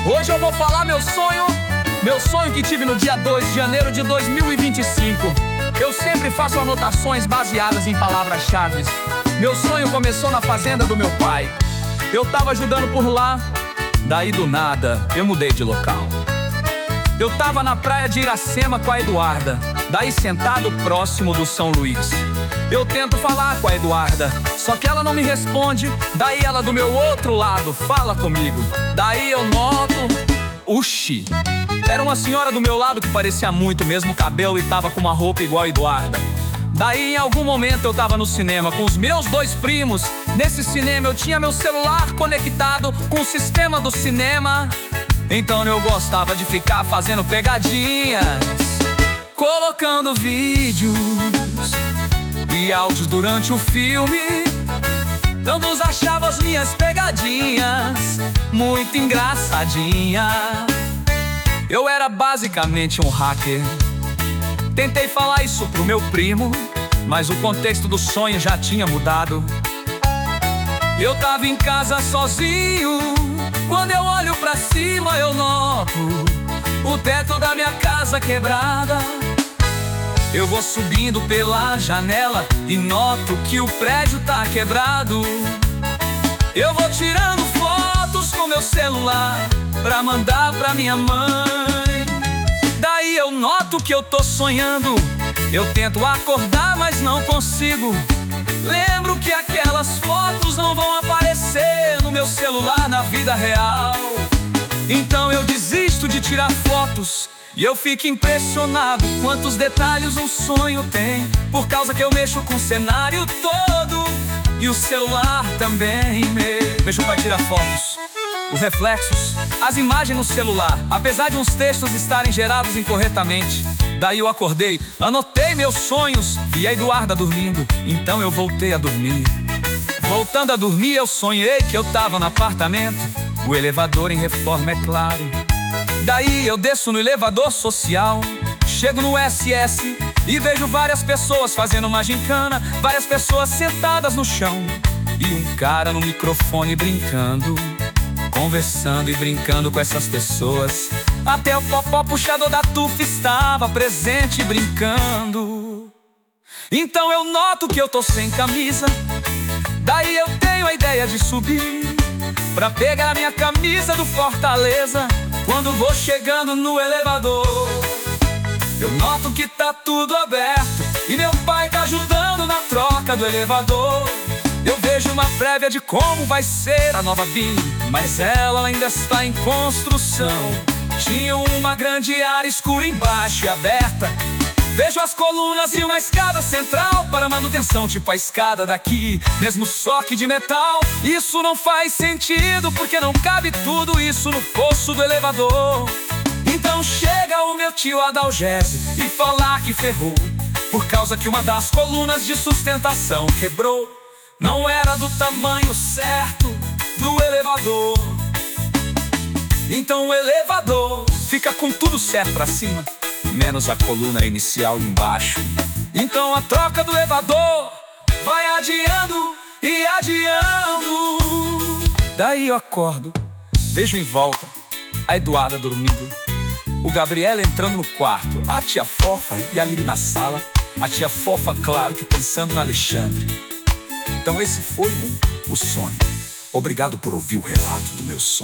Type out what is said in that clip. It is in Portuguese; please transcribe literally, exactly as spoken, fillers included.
Hoje eu vou falar meu sonho, meu sonho que tive no dia dois de janeiro de dois mil e vinte e cinco. Eu sempre faço anotações baseadas em palavras-chave. Meu sonho começou na fazenda do meu pai. Eu tava ajudando por lá, daí do nada eu mudei de local. Eu tava na praia de Iracema com a Eduarda, daí sentado próximo do São Luís. Eu tento falar com a Eduarda, só que ela não me responde. Daí ela do meu outro lado fala comigo. Daí eu noto, uxi, era uma senhora do meu lado que parecia muito, mesmo cabelo, e tava com uma roupa igual a Eduarda. Daí em algum momento eu tava no cinema com os meus dois primos. Nesse cinema eu tinha meu celular conectado com o sistema do cinema. Então eu gostava de ficar fazendo pegadinhas, colocando vídeos e áudios durante o filme. Todos achavam as minhas pegadinhas muito engraçadinha. Eu era basicamente um hacker. Tentei falar isso pro meu primo, mas o contexto do sonho já tinha mudado. Eu tava em casa sozinho, quando eu olho pra cima eu noto o teto da minha casa quebrada. Eu vou subindo pela janela e noto que o prédio tá quebrado. Eu vou tirando fotos com meu celular pra mandar pra minha mãe. Daí eu noto que eu tô sonhando. Eu tento acordar, mas não consigo. Lembro que aquelas fotos não vão aparecer no meu celular na vida real. Então eu desisto de tirar fotos e eu fico impressionado quantos detalhes um sonho tem, por causa que eu mexo com o cenário todo e o celular também me... Mexo pra tirar fotos, os reflexos, as imagens no celular, apesar de uns textos estarem gerados incorretamente. Daí eu acordei, anotei meus sonhos, vi a Eduarda dormindo, então eu voltei a dormir. Voltando a dormir eu sonhei que eu tava no apartamento, o elevador em reforma, é claro. Daí eu desço no elevador social, chego no S S e vejo várias pessoas fazendo uma gincana, várias pessoas sentadas no chão e um cara no microfone brincando, conversando e brincando com essas pessoas. Até o popó puxador da tufa estava presente brincando. Então eu noto que eu tô sem camisa. Daí eu tenho a ideia de subir pra pegar a minha camisa do Fortaleza. Quando vou chegando no elevador, eu noto que tá tudo aberto e meu pai tá ajudando na troca do elevador. Eu vejo uma prévia de como vai ser a nova Bin, mas ela ainda está em construção. Tinha uma grande área escura embaixo e aberta. Vejo as colunas e uma escada central para manutenção, tipo a escada daqui, mesmo só que de metal. Isso não faz sentido, porque não cabe tudo isso no poço do elevador. Então chega o meu tio Adalgésio e falar que ferrou, por causa que uma das colunas de sustentação quebrou. Não era do tamanho certo do elevador. Então o elevador fica com tudo certo pra cima, menos a coluna inicial embaixo. Então a troca do elevador vai adiando e adiando. Daí eu acordo, vejo em volta a Eduarda dormindo, o Gabriel entrando no quarto, a tia Fofa e a Lili na sala. A tia Fofa, claro que pensando no Alexandre. Então esse foi o sonho. Obrigado por ouvir o relato do meu sonho.